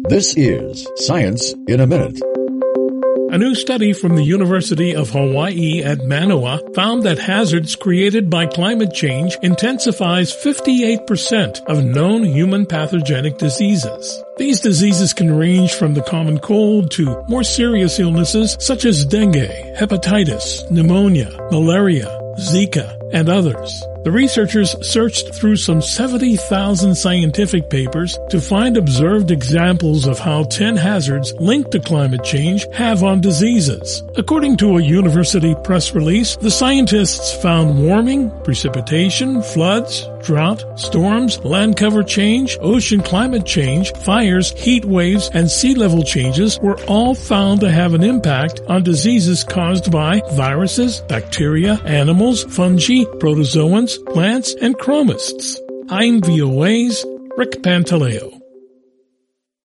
This is Science in a Minute. A new study from the University of Hawaii at Manoa found that hazards created by climate change intensifies 58% of known human pathogenic diseases. These diseases can range from the common cold to more serious illnesses such as dengue, hepatitis, pneumonia, malaria, Zika, and others. The researchers searched through some 70,000 scientific papers to find observed examples of how 10 hazards linked to climate change have on diseases. According to a university press release, the scientists found warming, precipitation, floods, drought, storms, land cover change, ocean climate change, fires, heat waves, and sea level changes were all found to have an impact on diseases caused by viruses, bacteria, animals, fungi, protozoans, plants, and chromists. I'm VOA's Rick Pantaleo.